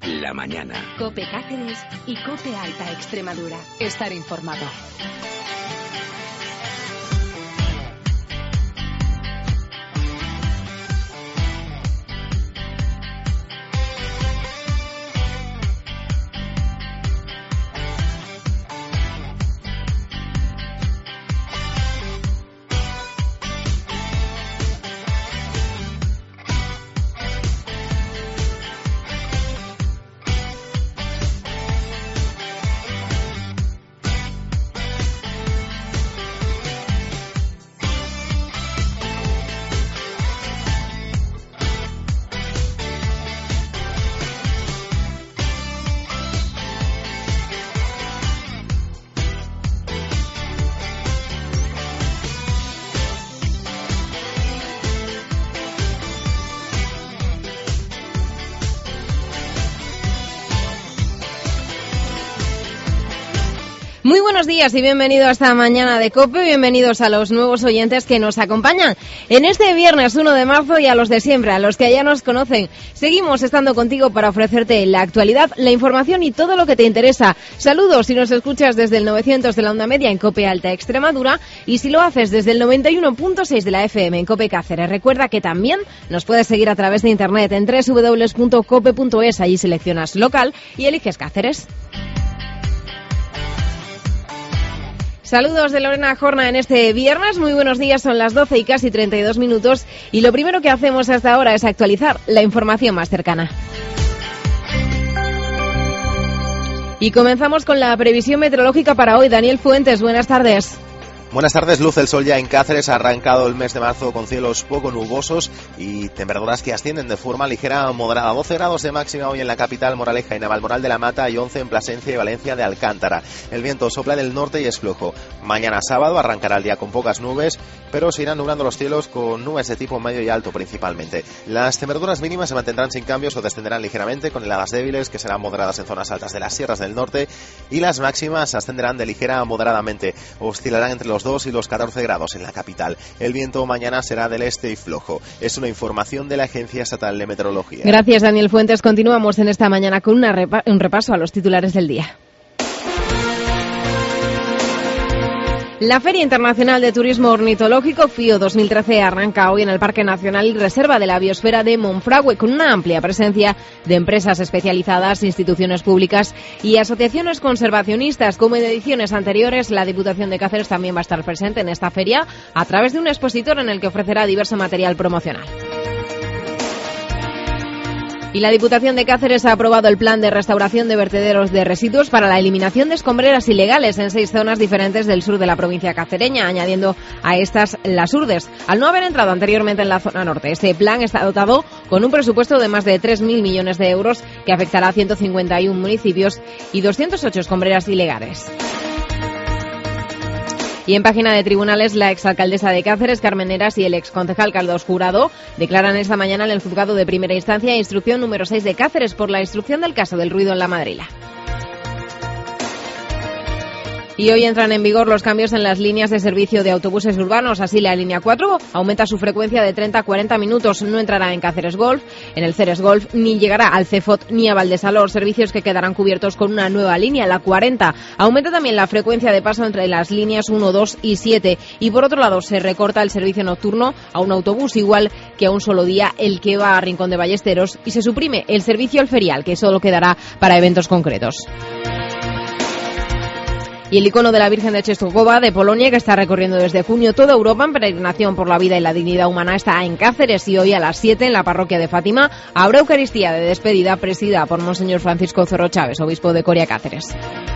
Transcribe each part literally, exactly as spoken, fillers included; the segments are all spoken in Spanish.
la mañana. COPE Cáceres y COPE Alta Extremadura. Estar informado. Muy buenos días y bienvenido a esta mañana de COPE, bienvenidos a los nuevos oyentes que nos acompañan en este viernes uno de marzo y a los de siempre, a los que ya nos conocen. Seguimos estando contigo para ofrecerte la actualidad, la información y todo lo que te interesa. Saludos si nos escuchas desde el novecientos de la onda media en COPE Alta Extremadura y si lo haces desde el noventa y uno punto seis de la F M en COPE Cáceres. Recuerda que también nos puedes seguir a través de internet en doble u doble u doble u punto cope punto es, allí seleccionas local y eliges Cáceres. Saludos de Lorena Jorna en este viernes, muy buenos días, son las doce y casi treinta y dos minutos y lo primero que hacemos hasta ahora es actualizar la información más cercana. Y comenzamos con la previsión meteorológica para hoy. Daniel Fuentes, buenas tardes. Buenas tardes, luce el sol ya en Cáceres, ha arrancado el mes de marzo con cielos poco nubosos y temperaturas que ascienden de forma ligera a moderada. doce grados de máxima hoy en la capital, Moraleja y Navalmoral de la Mata, y once en Plasencia y Valencia de Alcántara. El viento sopla del norte y es flojo. Mañana sábado arrancará el día con pocas nubes, pero se irán nublando los cielos con nubes de tipo medio y alto principalmente. Las temperaturas mínimas se mantendrán sin cambios o descenderán ligeramente con heladas débiles que serán moderadas en zonas altas de las sierras del norte, y las máximas ascenderán de ligera a moderadamente, oscilarán entre los dos y los catorce grados en la capital. El viento mañana será del este y flojo. Es una información de la Agencia Estatal de Meteorología. Gracias, Daniel Fuentes. Continuamos en esta mañana con una repa- un repaso a los titulares del día. La Feria Internacional de Turismo Ornitológico FIO dos mil trece arranca hoy en el Parque Nacional y Reserva de la Biosfera de Monfragüe, con una amplia presencia de empresas especializadas, instituciones públicas y asociaciones conservacionistas. Como en ediciones anteriores, la Diputación de Cáceres también va a estar presente en esta feria a través de un expositor en el que ofrecerá diverso material promocional. Y la Diputación de Cáceres ha aprobado el plan de restauración de vertederos de residuos para la eliminación de escombreras ilegales en seis zonas diferentes del sur de la provincia cacereña, añadiendo a estas las Urdes, al no haber entrado anteriormente en la zona norte. Este plan está dotado con un presupuesto de más de tres mil millones de euros que afectará a ciento cincuenta y uno municipios y doscientas ocho escombreras ilegales. Y en página de tribunales, la exalcaldesa de Cáceres, Carmen Heras, y el exconcejal Carlos Jurado declaran esta mañana en el juzgado de primera instancia instrucción número seis de Cáceres por la instrucción del caso del ruido en la Madrila. Y hoy entran en vigor los cambios en las líneas de servicio de autobuses urbanos. Así, la línea cuatro aumenta su frecuencia de treinta a cuarenta minutos. No entrará en Cáceres Golf, en el Ceres Golf, ni llegará al Cefot ni a Valdesalor. Servicios que quedarán cubiertos con una nueva línea, la cuarenta. Aumenta también la frecuencia de paso entre las líneas uno, dos y siete. Y por otro lado, se recorta el servicio nocturno a un autobús, igual que a un solo día el que va a Rincón de Ballesteros. Y se suprime el servicio al ferial, que solo quedará para eventos concretos. Y el icono de la Virgen de Czestochowa de Polonia, que está recorriendo desde junio toda Europa en peregrinación por la vida y la dignidad humana, está en Cáceres, y hoy a las siete en la parroquia de Fátima habrá Eucaristía de despedida presidida por Monseñor Francisco Zorro Chávez, obispo de Coria Cáceres.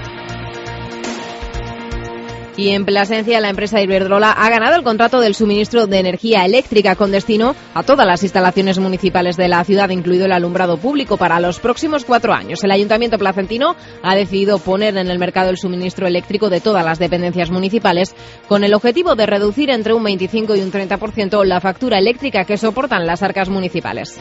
Y en Plasencia, la empresa Iberdrola ha ganado el contrato del suministro de energía eléctrica con destino a todas las instalaciones municipales de la ciudad, incluido el alumbrado público, para los próximos cuatro años. El Ayuntamiento placentino ha decidido poner en el mercado el suministro eléctrico de todas las dependencias municipales con el objetivo de reducir entre un veinticinco y un treinta por ciento la factura eléctrica que soportan las arcas municipales.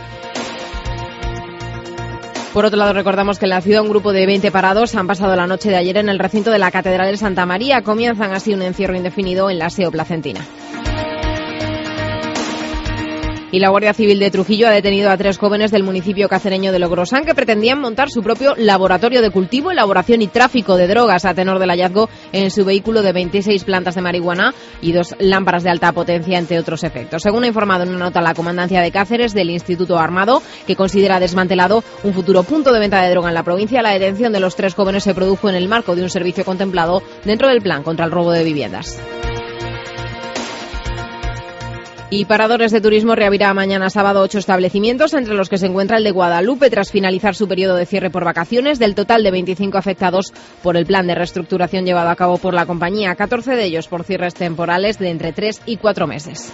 Por otro lado, recordamos que en la ciudad un grupo de veinte parados han pasado la noche de ayer en el recinto de la Catedral de Santa María. Comienzan así un encierro indefinido en la S E O placentina. Y la Guardia Civil de Trujillo ha detenido a tres jóvenes del municipio cacereño de Logrosán que pretendían montar su propio laboratorio de cultivo, elaboración y tráfico de drogas a tenor del hallazgo en su vehículo de veintiséis plantas de marihuana y dos lámparas de alta potencia, entre otros efectos. Según ha informado en una nota la Comandancia de Cáceres del Instituto Armado, que considera desmantelado un futuro punto de venta de droga en la provincia, la detención de los tres jóvenes se produjo en el marco de un servicio contemplado dentro del plan contra el robo de viviendas. Y Paradores de Turismo reabrirá mañana sábado ocho establecimientos, entre los que se encuentra el de Guadalupe, tras finalizar su periodo de cierre por vacaciones. Del total de veinticinco afectados por el plan de reestructuración llevado a cabo por la compañía, catorce de ellos por cierres temporales de entre tres y cuatro meses.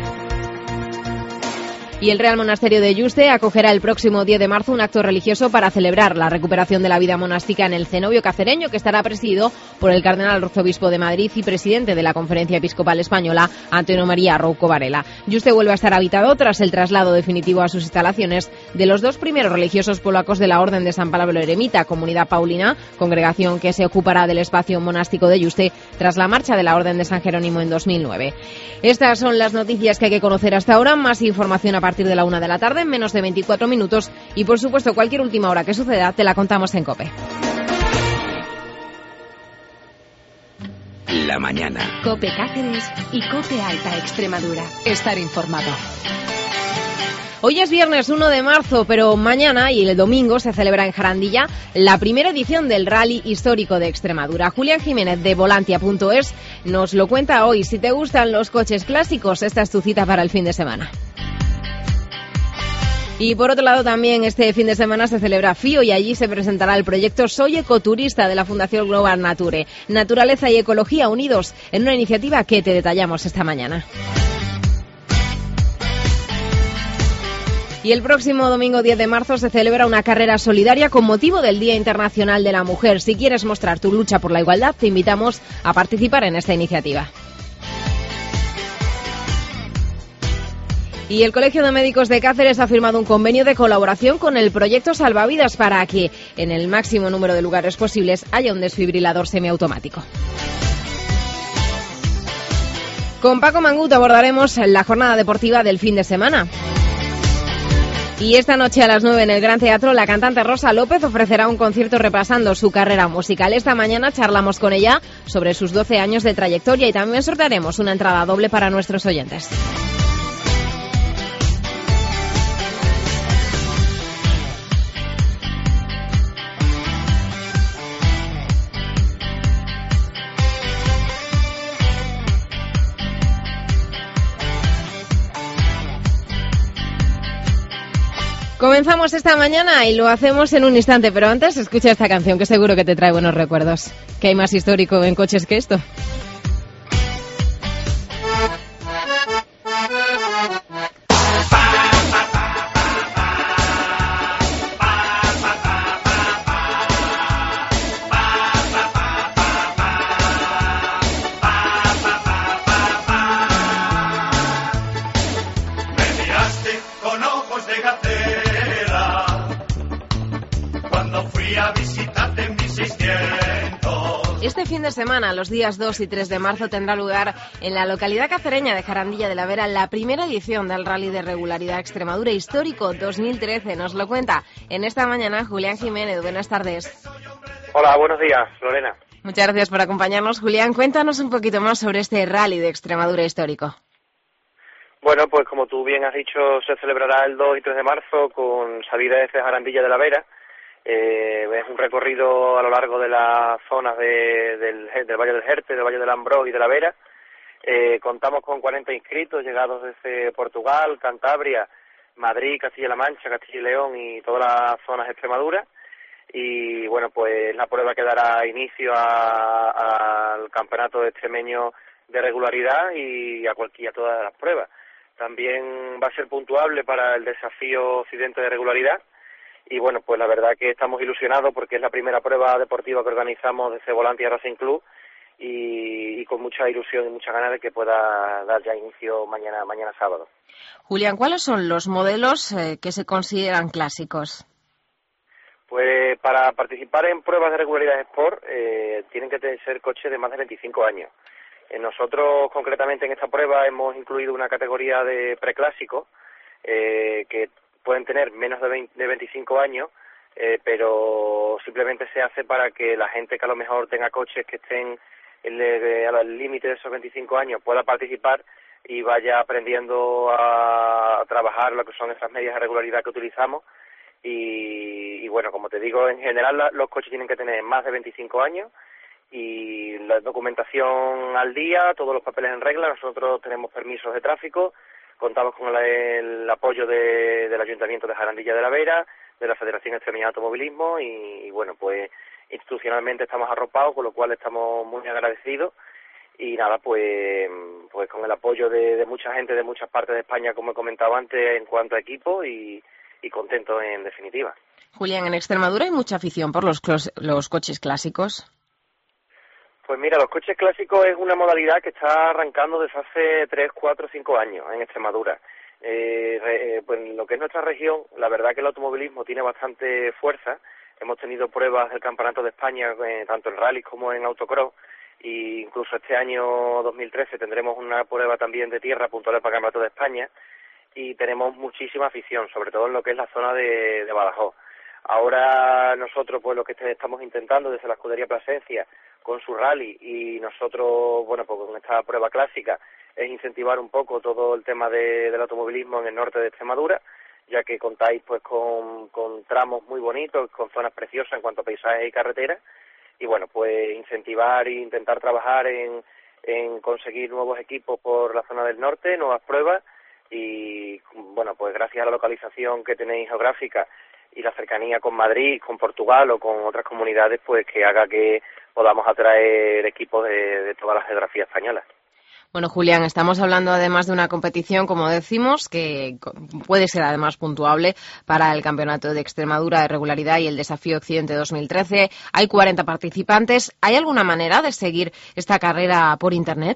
Y el Real Monasterio de Yuste acogerá el próximo diez de marzo un acto religioso para celebrar la recuperación de la vida monástica en el cenobio cacereño, que estará presidido por el cardenal arzobispo de Madrid y presidente de la Conferencia Episcopal Española, Antonio María Rouco Varela. Yuste vuelve a estar habitado tras el traslado definitivo a sus instalaciones de los dos primeros religiosos polacos de la Orden de San Pablo Eremita, Comunidad Paulina, congregación que se ocupará del espacio monástico de Yuste tras la marcha de la Orden de San Jerónimo en dos mil nueve. Estas son las noticias que hay que conocer hasta ahora. Más información a partir de la una de la tarde, en menos de veinticuatro minutos, y por supuesto cualquier última hora que suceda te la contamos en COPE. La mañana. COPE Cáceres y COPE Alta Extremadura. Estar informado. Hoy es viernes uno de marzo, pero mañana y el domingo se celebra en Jarandilla la primera edición del Rally Histórico de Extremadura. Julián Jiménez de Volantia punto es nos lo cuenta hoy. Si te gustan los coches clásicos, esta es tu cita para el fin de semana. Y por otro lado también este fin de semana se celebra FIO y allí se presentará el proyecto Soy Ecoturista de la Fundación Global Nature. Naturaleza y ecología unidos en una iniciativa que te detallamos esta mañana. Y el próximo domingo diez de marzo se celebra una carrera solidaria con motivo del Día Internacional de la Mujer. Si quieres mostrar tu lucha por la igualdad, te invitamos a participar en esta iniciativa. Y el Colegio de Médicos de Cáceres ha firmado un convenio de colaboración con el proyecto Salvavidas para que, en el máximo número de lugares posibles, haya un desfibrilador semiautomático. Con Paco Mangut abordaremos la jornada deportiva del fin de semana. Y esta noche a las nueve en el Gran Teatro, la cantante Rosa López ofrecerá un concierto repasando su carrera musical. Esta mañana charlamos con ella sobre sus doce años de trayectoria y también sortearemos una entrada doble para nuestros oyentes. Comenzamos esta mañana y lo hacemos en un instante, pero antes escucha esta canción que seguro que te trae buenos recuerdos. ¿Qué hay más histórico en coches que esto? Este fin de semana, los días dos y tres de marzo, tendrá lugar en la localidad cacereña de Jarandilla de la Vera la primera edición del Rally de Regularidad Extremadura Histórico dos mil trece. Nos lo cuenta en esta mañana Julián Jiménez. Buenas tardes. Hola, buenos días, Lorena. Muchas gracias por acompañarnos. Julián, cuéntanos un poquito más sobre este Rally de Extremadura Histórico. Bueno, pues como tú bien has dicho, se celebrará el dos y tres de marzo con salida desde Jarandilla de la Vera. Eh, es un recorrido a lo largo de las zonas de, del, del Valle del Jerte, del Valle del Ambrós y de la Vera. Eh, contamos con cuarenta inscritos llegados desde Portugal, Cantabria, Madrid, Castilla-La Mancha, Castilla y León y todas las zonas de Extremadura. Y bueno, pues la prueba que dará inicio al campeonato extremeño de regularidad y a cualquiera todas las pruebas. También va a ser puntuable para el desafío Occidente de regularidad. Y bueno, pues la verdad que estamos ilusionados porque es la primera prueba deportiva que organizamos desde Volantia Racing Club y, y con mucha ilusión y muchas ganas de que pueda dar ya inicio mañana mañana sábado. Julián, ¿cuáles son los modelos eh, que se consideran clásicos? Pues para participar en pruebas de regularidad Sport eh, tienen que ser coches de más de veinticinco años. Eh, nosotros concretamente en esta prueba hemos incluido una categoría de preclásicos eh, que pueden tener menos de, veinte, de veinticinco años, eh, pero simplemente se hace para que la gente que a lo mejor tenga coches que estén al límite de esos veinticinco años pueda participar y vaya aprendiendo a, a trabajar lo que son esas medidas de regularidad que utilizamos. Y, y bueno, como te digo, en general la, los coches tienen que tener más de veinticinco años y la documentación al día, todos los papeles en regla. Nosotros tenemos permisos de tráfico, contamos con el, el apoyo de, del Ayuntamiento de Jarandilla de la Vera, de la Federación Extremeña de Automovilismo y, y bueno, pues institucionalmente estamos arropados, con lo cual estamos muy agradecidos. Y nada, pues pues con el apoyo de, de mucha gente de muchas partes de España, como he comentado antes, en cuanto a equipo y, y contento en definitiva. Julián, ¿en Extremadura hay mucha afición por los, los coches clásicos? Pues mira, los coches clásicos es una modalidad que está arrancando desde hace tres, cuatro, cinco años en Extremadura. Eh, eh, pues en lo que es nuestra región, la verdad que el automovilismo tiene bastante fuerza. Hemos tenido pruebas del Campeonato de España, eh, tanto en rally como en autocross, e incluso este año dos mil trece tendremos una prueba también de tierra puntual para el Campeonato de España, y tenemos muchísima afición, sobre todo en lo que es la zona de, de Badajoz. Ahora nosotros, pues lo que estamos intentando desde la escudería Plasencia, con su rally, y nosotros, bueno, pues con esta prueba clásica, es incentivar un poco todo el tema de, del automovilismo en el norte de Extremadura, ya que contáis pues con, con tramos muy bonitos, con zonas preciosas en cuanto a paisajes y carreteras, y bueno, pues incentivar e intentar trabajar en, en conseguir nuevos equipos por la zona del norte, nuevas pruebas, y bueno, pues gracias a la localización que tenéis geográfica y la cercanía con Madrid, con Portugal o con otras comunidades, pues que haga que podamos atraer equipos de, de toda la geografía española. Bueno, Julián, estamos hablando además de una competición, como decimos, que puede ser además puntuable para el Campeonato de Extremadura de Regularidad y el Desafío Occidente dos mil trece. Hay cuarenta participantes. ¿Hay alguna manera de seguir esta carrera por Internet?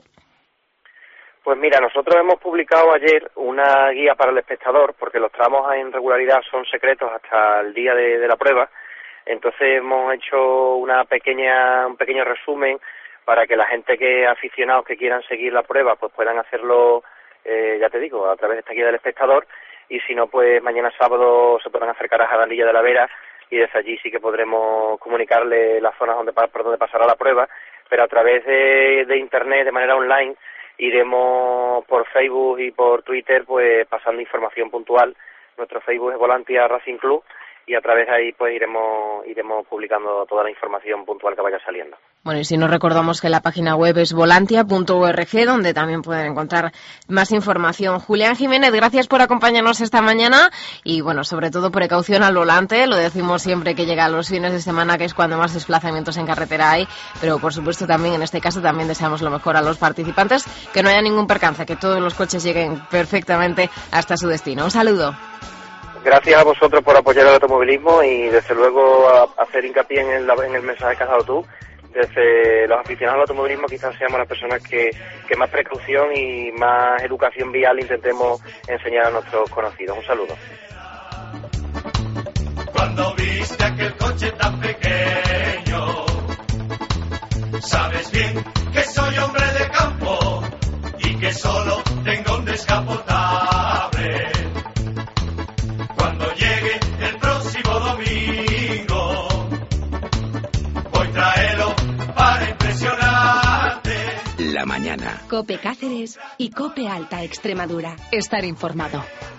Pues mira, nosotros hemos publicado ayer una guía para el espectador, porque los tramos en regularidad son secretos hasta el día de, de la prueba. Entonces hemos hecho una pequeña, un pequeño resumen para que la gente que aficionados que quieran seguir la prueba pues puedan hacerlo, eh, ya te digo, a través de esta guía del espectador, y si no, pues mañana sábado se podrán acercar a Jarandilla de la Vera y desde allí sí que podremos comunicarle las zonas donde, por donde pasará la prueba, pero a través de, de internet, de manera online, iremos por Facebook y por Twitter pues pasando información puntual. Nuestro Facebook es Volantia Racing Club, y a través de ahí pues iremos iremos publicando toda la información puntual que vaya saliendo. Bueno, y si no, recordamos que la página web es volantia punto org, donde también pueden encontrar más información. Julián Jiménez, gracias por acompañarnos esta mañana y, bueno, sobre todo precaución al volante. Lo decimos siempre que llega a los fines de semana, que es cuando más desplazamientos en carretera hay, pero por supuesto también en este caso también deseamos lo mejor a los participantes, que no haya ningún percance, que todos los coches lleguen perfectamente hasta su destino. Un saludo. Gracias a vosotros por apoyar el automovilismo y desde luego a hacer hincapié en el, en el mensaje que has dado tú. Desde los aficionados al automovilismo quizás seamos las personas que, que más precaución y más educación vial intentemos enseñar a nuestros conocidos. Un saludo. Cuando viste aquel coche tan pequeño, sabes bien que soy hombre de campo y que solo tengo un descapotable. Cuando llegue el próximo domingo, voy traerlo para impresionarte. La mañana. COPE Cáceres y COPE Alta Extremadura. Estar informado.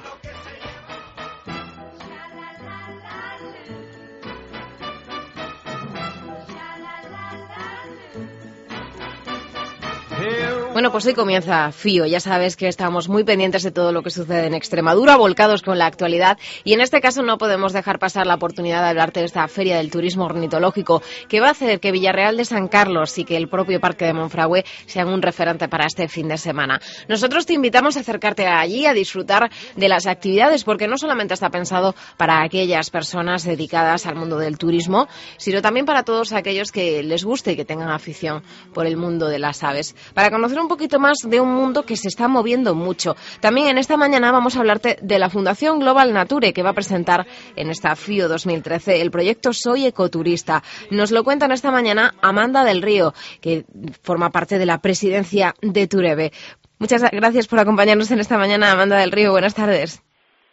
Bueno, pues hoy comienza Fío. Ya sabes que estamos muy pendientes de todo lo que sucede en Extremadura, volcados con la actualidad, y en este caso no podemos dejar pasar la oportunidad de hablarte de esta Feria del Turismo Ornitológico, que va a hacer que Villarreal de San Carlos y que el propio Parque de Monfragüe sean un referente para este fin de semana. Nosotros te invitamos a acercarte allí a disfrutar de las actividades, porque no solamente está pensado para aquellas personas dedicadas al mundo del turismo, sino también para todos aquellos que les guste y que tengan afición por el mundo de las aves. Para conocer un poquito más de un mundo que se está moviendo mucho. También en esta mañana vamos a hablarte de la Fundación Global Nature, que va a presentar en esta Fío dos mil trece el proyecto Soy Ecoturista. Nos lo cuentan esta mañana Amanda del Río, que forma parte de la presidencia de Turebe. Muchas gracias por acompañarnos en esta mañana, Amanda del Río. Buenas tardes.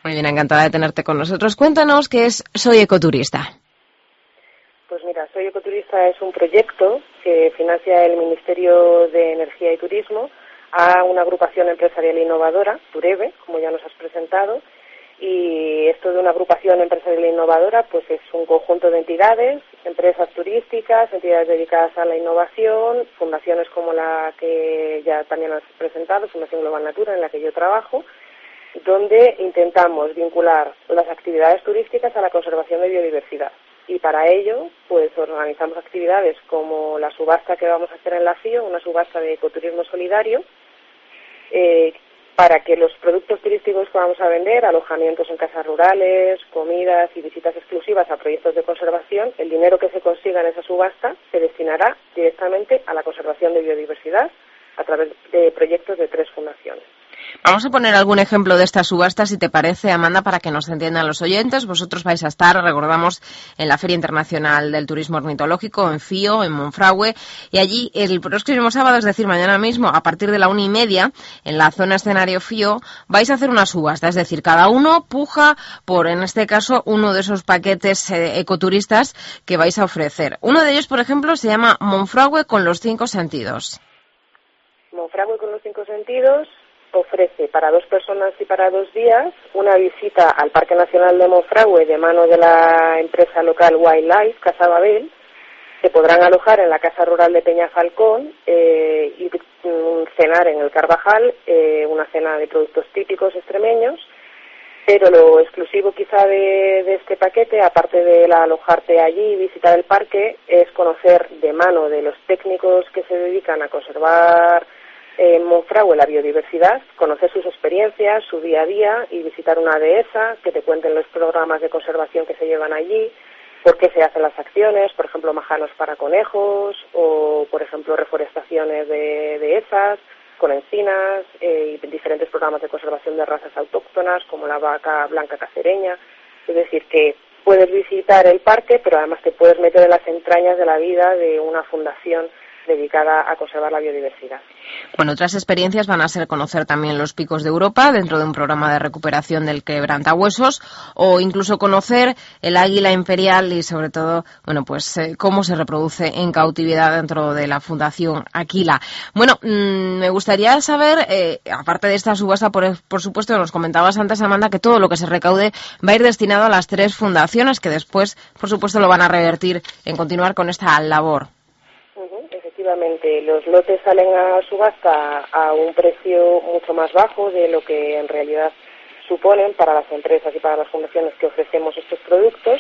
Muy bien, encantada de tenerte con nosotros. Cuéntanos qué es Soy Ecoturista. Pues mira, Soy Ecoturista es un proyecto que financia el Ministerio de Energía y Turismo a una agrupación empresarial innovadora, Turebe, como ya nos has presentado, y esto de una agrupación empresarial innovadora pues es un conjunto de entidades, empresas turísticas, entidades dedicadas a la innovación, fundaciones como la que ya también has presentado, Fundación Global Natura, en la que yo trabajo, donde intentamos vincular las actividades turísticas a la conservación de biodiversidad. Y para ello, pues organizamos actividades como la subasta que vamos a hacer en la FIO, una subasta de ecoturismo solidario, eh, para que los productos turísticos que vamos a vender, alojamientos en casas rurales, comidas y visitas exclusivas a proyectos de conservación, el dinero que se consiga en esa subasta se destinará directamente a la conservación de biodiversidad a través de proyectos de tres fundaciones. Vamos a poner algún ejemplo de estas subastas, si te parece, Amanda, para que nos entiendan los oyentes. Vosotros vais a estar, recordamos, en la Feria Internacional del Turismo Ornitológico, en FIO, en Monfragüe, y allí el próximo sábado, es decir, mañana mismo, a partir de la una y media, en la zona escenario FIO, vais a hacer una subasta, es decir, cada uno puja por, en este caso, uno de esos paquetes eh, ecoturistas que vais a ofrecer. Uno de ellos, por ejemplo, se llama Monfragüe con los cinco sentidos. Monfragüe con los cinco sentidos ofrece para dos personas y para dos días una visita al Parque Nacional de Monfragüe de mano de la empresa local Wildlife, Casa Babel. Se podrán alojar en la Casa Rural de Peñafalcón eh, y um, cenar en el Carvajal, eh, una cena de productos típicos extremeños, pero lo exclusivo quizá de, de este paquete, aparte de la alojarte allí y visitar el parque, es conocer de mano de los técnicos que se dedican a conservar en Monfragüe la biodiversidad, conocer sus experiencias, su día a día y visitar una dehesa, que te cuenten los programas de conservación que se llevan allí, por qué se hacen las acciones, por ejemplo, majanos para conejos o, por ejemplo, reforestaciones de dehesas con encinas eh, y diferentes programas de conservación de razas autóctonas como la vaca blanca cacereña. Es decir, que puedes visitar el parque, pero además te puedes meter en las entrañas de la vida de una fundación dedicada a conservar la biodiversidad. Bueno, otras experiencias van a ser conocer también los picos de Europa dentro de un programa de recuperación del quebrantahuesos o incluso conocer el águila imperial y sobre todo, bueno, pues eh, cómo se reproduce en cautividad dentro de la Fundación Aquila. Bueno, mmm, me gustaría saber, eh, aparte de esta subasta, por, por supuesto, nos comentabas antes, Amanda, que todo lo que se recaude va a ir destinado a las tres fundaciones que después, por supuesto, lo van a revertir en continuar con esta labor. Efectivamente, los lotes salen a subasta a un precio mucho más bajo de lo que en realidad suponen para las empresas y para las fundaciones que ofrecemos estos productos.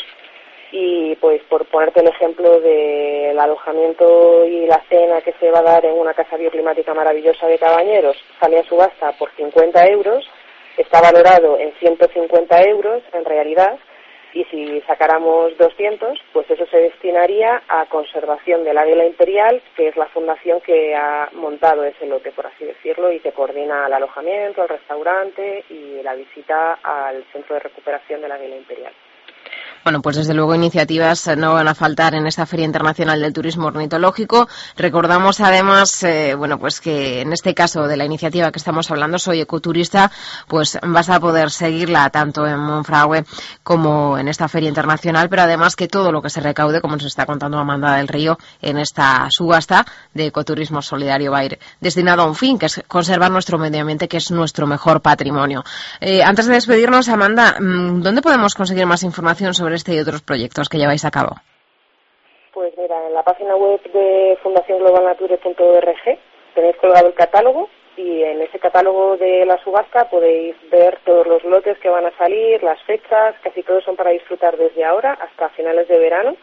Y pues por ponerte el ejemplo del alojamiento y la cena que se va a dar en una casa bioclimática maravillosa de Cabañeros, sale a subasta por cincuenta euros, está valorado en ciento cincuenta euros en realidad. Y si sacáramos doscientos, pues eso se destinaría a conservación del águila imperial, que es la fundación que ha montado ese lote, por así decirlo, y que coordina el alojamiento, el restaurante y la visita al centro de recuperación del águila imperial. Bueno, pues desde luego iniciativas no van a faltar en esta Feria Internacional del Turismo Ornitológico. Recordamos además, eh, bueno, pues que en este caso de la iniciativa que estamos hablando, Soy Ecoturista, pues vas a poder seguirla tanto en Monfragüe como en esta Feria Internacional, pero además que todo lo que se recaude, como nos está contando Amanda del Río, en esta subasta de ecoturismo solidario va a ir destinado a un fin, que es conservar nuestro medio ambiente, que es nuestro mejor patrimonio. Eh, antes de despedirnos, Amanda, ¿dónde podemos conseguir más información sobre este y otros proyectos que lleváis a cabo? Pues mira, en la página web de fundación global nature punto org tenéis colgado el catálogo y en ese catálogo de la subasta podéis ver todos los lotes que van a salir, las fechas, casi todos son para disfrutar desde ahora hasta finales de verano.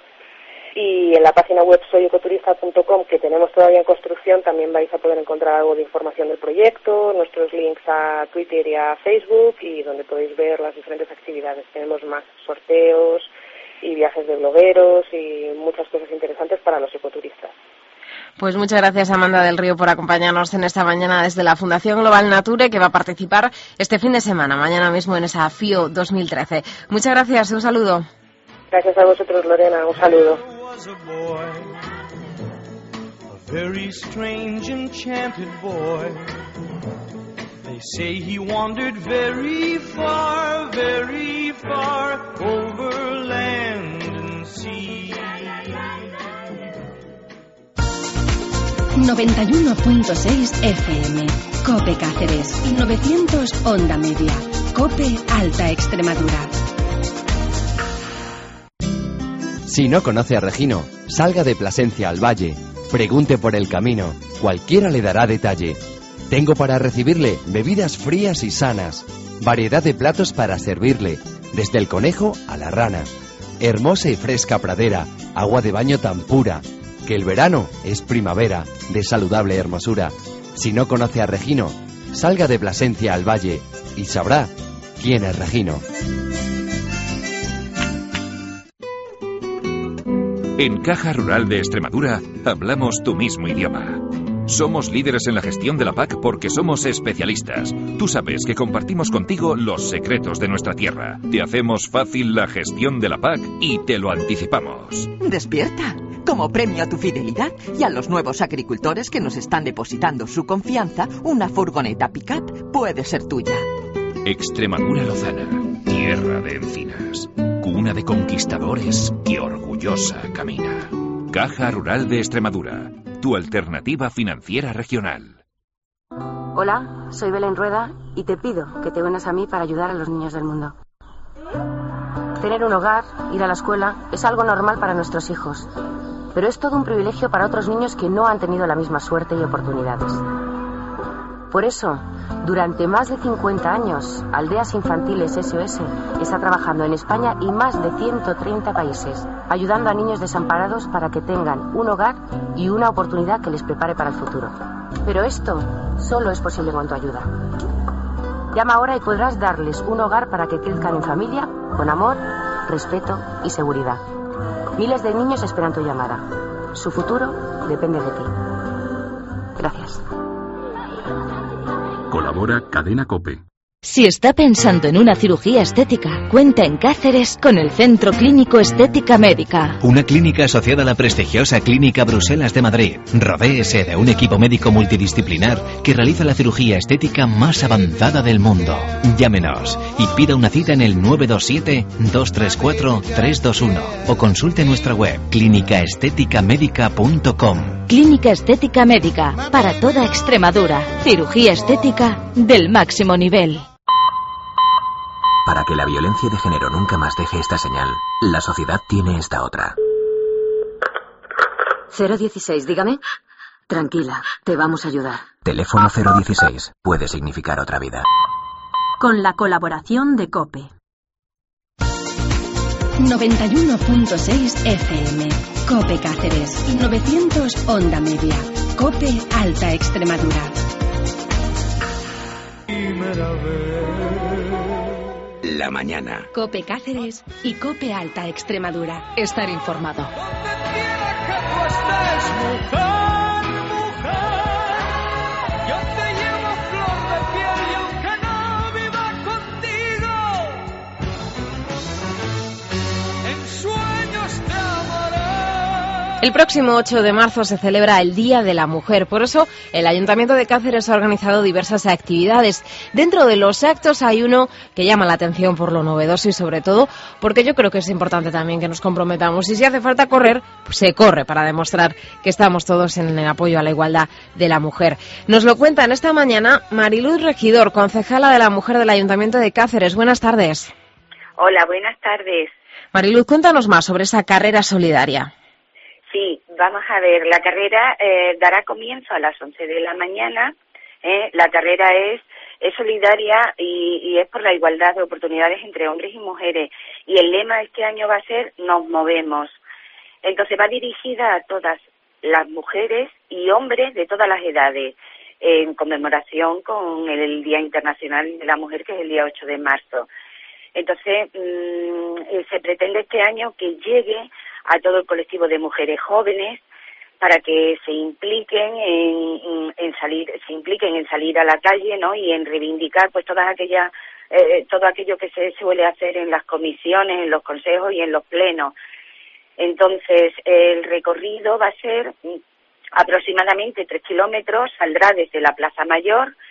Y en la página web soy ecoturista punto com, que tenemos todavía en construcción, también vais a poder encontrar algo de información del proyecto, nuestros links a Twitter y a Facebook, y donde podéis ver las diferentes actividades. Tenemos más sorteos y viajes de blogueros y muchas cosas interesantes para los ecoturistas. Pues muchas gracias, Amanda del Río, por acompañarnos en esta mañana desde la Fundación Global Nature, que va a participar este fin de semana, mañana mismo en esa FIO dos mil trece. Muchas gracias, un saludo. Gracias a vosotros, Lorena, un saludo. Was a boy, a very strange enchanted boy. They say he wandered very far, very far over land and sea. noventa y uno punto seis F M, COPE Cáceres, y novecientos Onda Media, COPE Alta Extremadura. Si no conoce a Regino, salga de Plasencia al Valle, pregunte por el camino, cualquiera le dará detalle. Tengo para recibirle bebidas frías y sanas, variedad de platos para servirle, desde el conejo a la rana. Hermosa y fresca pradera, agua de baño tan pura, que el verano es primavera, de saludable hermosura. Si no conoce a Regino, salga de Plasencia al Valle y sabrá quién es Regino. En Caja Rural de Extremadura hablamos tu mismo idioma. Somos líderes en la gestión de la P A C porque somos especialistas. Tú sabes que compartimos contigo los secretos de nuestra tierra. Te hacemos fácil la gestión de la P A C y te lo anticipamos. Despierta. Como premio a tu fidelidad y a los nuevos agricultores que nos están depositando su confianza, una furgoneta pick-up puede ser tuya. Extremadura Lozana, tierra de encinas, cuna de conquistadores que orgullosa camina. Caja Rural de Extremadura, tu alternativa financiera regional. Hola, soy Belén Rueda y te pido que te unas a mí para ayudar a los niños del mundo. Tener un hogar, ir a la escuela, es algo normal para nuestros hijos, pero es todo un privilegio para otros niños que no han tenido la misma suerte y oportunidades. Por eso, durante más de cincuenta años, Aldeas Infantiles S O S está trabajando en España y más de ciento treinta países, ayudando a niños desamparados para que tengan un hogar y una oportunidad que les prepare para el futuro. Pero esto solo es posible con tu ayuda. Llama ahora y podrás darles un hogar para que crezcan en familia, con amor, respeto y seguridad. Miles de niños esperan tu llamada. Su futuro depende de ti. Gracias. Colabora Cadena COPE. Si está pensando en una cirugía estética, cuenta en Cáceres con el Centro Clínico Estética Médica. Una clínica asociada a la prestigiosa Clínica Bruselas de Madrid. Rodéese de un equipo médico multidisciplinar que realiza la cirugía estética más avanzada del mundo. Llámenos y pida una cita en el nueve dos siete, dos tres cuatro, tres dos uno o consulte nuestra web clínica estética médica punto com. Clínica Estética Médica, para toda Extremadura. Cirugía estética del máximo nivel. Para que la violencia de género nunca más deje esta señal, la sociedad tiene esta otra. cero dieciséis, dígame. Tranquila, te vamos a ayudar. Teléfono cero dieciséis puede significar otra vida. Con la colaboración de COPE. noventa y uno punto seis F M, COPE Cáceres, y novecientos Onda Media, COPE Alta Extremadura. La mañana. COPE Cáceres y COPE Alta Extremadura. Estar informado. El próximo ocho de marzo se celebra el Día de la Mujer. Por eso, el Ayuntamiento de Cáceres ha organizado diversas actividades. Dentro de los actos hay uno que llama la atención por lo novedoso y sobre todo porque yo creo que es importante también que nos comprometamos. Y si hace falta correr, pues se corre para demostrar que estamos todos en el apoyo a la igualdad de la mujer. Nos lo cuentan esta mañana Mariluz Regidor, concejala de la Mujer del Ayuntamiento de Cáceres. Buenas tardes. Hola, buenas tardes. Mariluz, cuéntanos más sobre esa carrera solidaria. Sí, vamos a ver, la carrera eh, dará comienzo a las once de la mañana. Eh, la carrera es, es solidaria y, y es por la igualdad de oportunidades entre hombres y mujeres. Y el lema de este año va a ser Nos movemos. Entonces va dirigida a todas las mujeres y hombres de todas las edades, en conmemoración con el Día Internacional de la Mujer, que es el día ocho de marzo. Entonces, mmm, se pretende este año que llegue a todo el colectivo de mujeres jóvenes para que se impliquen en, en salir, se impliquen en salir a la calle, ¿no? Y en reivindicar pues todas aquellas, eh, todo aquello que se suele hacer en las comisiones, en los consejos y en los plenos. Entonces, el recorrido va a ser aproximadamente tres kilómetros, saldrá desde la Plaza Mayor,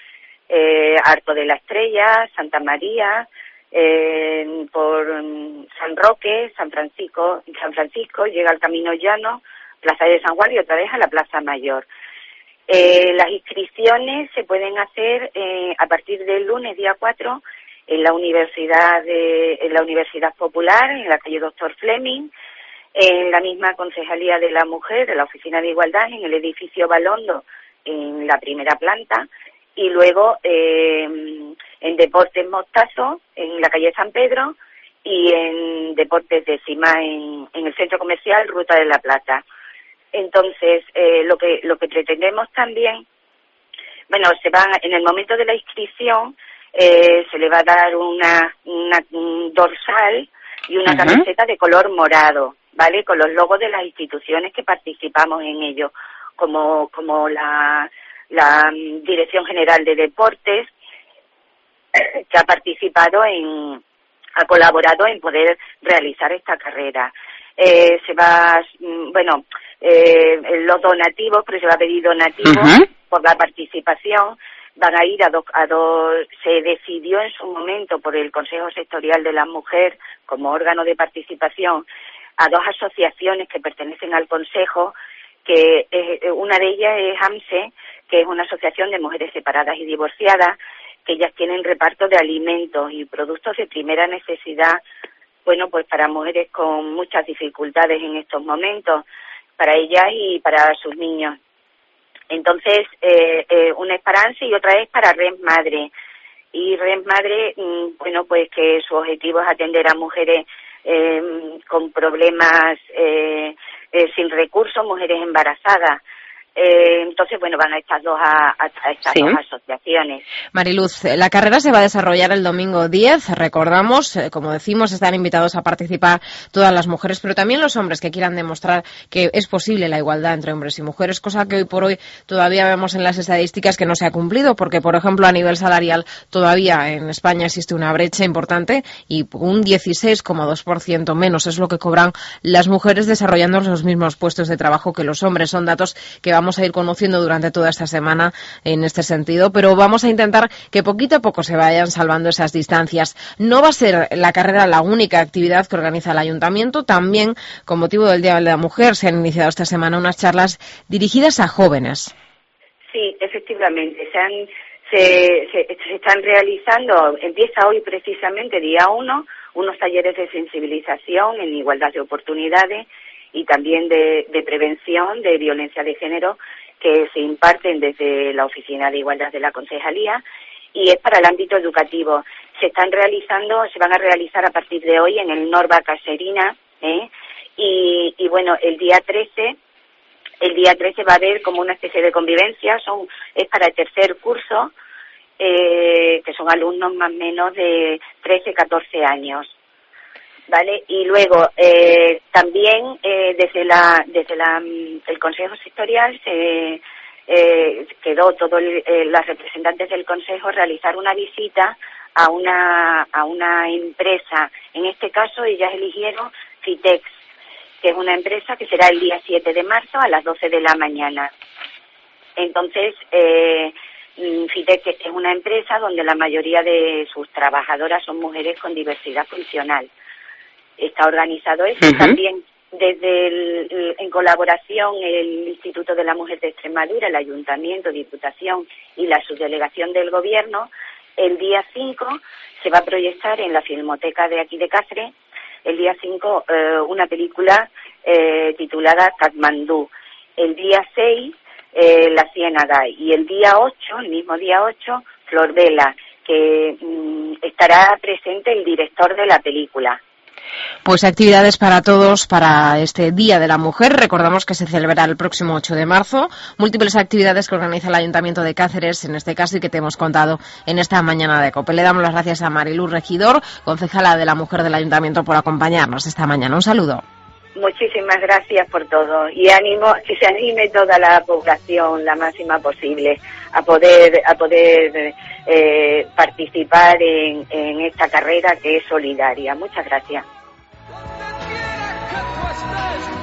eh, Arco de la Estrella, Santa María, eh, por um, San Roque, San Francisco, San Francisco, llega al Camino Llano, Plaza de San Juan y otra vez a la Plaza Mayor. Eh, las inscripciones se pueden hacer eh, a partir del lunes, día cuatro, en la Universidad de, en la Universidad Popular, en la calle Doctor Fleming, en la misma Concejalía de la Mujer, de la Oficina de Igualdad, en el edificio Balondo, en la primera planta, y luego eh, en Deportes Mostazo, en la calle San Pedro, y en Deportes Décima, en, en el Centro Comercial Ruta de la Plata. Entonces, eh, lo que lo que pretendemos también, bueno, se van en el momento de la inscripción, eh, se le va a dar una, una un dorsal y una uh-huh. camiseta de color morado, ¿vale? Con los logos de las instituciones que participamos en ello, como como la la Dirección General de Deportes, que ha participado en, ha colaborado en poder realizar esta carrera. Eh, se va, bueno, eh, los donativos, pero se va a pedir donativos uh-huh. por la participación, van a ir a dos, a dos, se decidió en su momento por el Consejo Sectorial de la Mujer como órgano de participación a dos asociaciones que pertenecen al Consejo, que eh, una de ellas es AMSE, que es una asociación de mujeres separadas y divorciadas, que ellas tienen reparto de alimentos y productos de primera necesidad, bueno, pues para mujeres con muchas dificultades en estos momentos, para ellas y para sus niños. Entonces, eh, eh, una es para ANSI y otra es para Red Madre. Y Red Madre, mmm, bueno, pues que su objetivo es atender a mujeres eh, con problemas eh, eh, sin recursos, mujeres embarazadas. Eh, entonces, bueno, van a estas dos a, a, a estas sí. dos asociaciones. Mariluz, la carrera se va a desarrollar el domingo diez, recordamos, eh, como decimos, están invitados a participar todas las mujeres, pero también los hombres que quieran demostrar que es posible la igualdad entre hombres y mujeres, cosa que hoy por hoy todavía vemos en las estadísticas que no se ha cumplido, porque, por ejemplo, a nivel salarial todavía en España existe una brecha importante y un dieciséis coma dos por ciento menos es lo que cobran las mujeres desarrollando los mismos puestos de trabajo que los hombres. Son datos que vamos a ir conociendo durante toda esta semana en este sentido, pero vamos a intentar que poquito a poco se vayan salvando esas distancias. No va a ser la carrera la única actividad que organiza el Ayuntamiento. También, con motivo del Día de la Mujer, se han iniciado esta semana unas charlas dirigidas a jóvenes. Sí, efectivamente, se, han, se, se, se están realizando, empieza hoy precisamente, día uno, unos talleres de sensibilización en igualdad de oportunidades y también de, de prevención de violencia de género que se imparten desde la Oficina de Igualdad de la Concejalía y es para el ámbito educativo. Se están realizando, se van a realizar a partir de hoy en el Norba Caserina, ¿eh? y, y bueno, el día trece, el día trece va a haber como una especie de convivencia, son es para el tercer curso, eh, que son alumnos más o menos de trece, catorce años. Vale, y luego eh, también eh, desde la desde la el Consejo Sectorial se eh, quedó todo el, eh, las representantes del Consejo realizar una visita a una a una empresa. En este caso ellas eligieron Fitex, que es una empresa que será el día siete de marzo a las doce de la mañana. Entonces eh, Fitex es una empresa donde la mayoría de sus trabajadoras son mujeres con diversidad funcional. Está organizado eso, uh-huh. También desde el, en colaboración el Instituto de la Mujer de Extremadura, el Ayuntamiento, Diputación y la Subdelegación del Gobierno, el día cinco se va a proyectar en la Filmoteca de aquí de Cáceres, el día cinco eh, una película eh, titulada Katmandú, el día seis eh, La Ciénaga y el día ocho, el mismo día ocho, Flor Vela, que mm, estará presente el director de la película. Pues actividades para todos para este Día de la Mujer. Recordamos que se celebrará el próximo ocho de marzo. Múltiples actividades que organiza el Ayuntamiento de Cáceres, en este caso, y que te hemos contado en esta mañana de COPE. Le damos las gracias a Mariluz Regidor, concejala de la Mujer del Ayuntamiento, por acompañarnos esta mañana. Un saludo. Muchísimas gracias por todo y ánimo, que se anime toda la población la máxima posible a poder a poder eh, participar en, en esta carrera que es solidaria. Muchas gracias.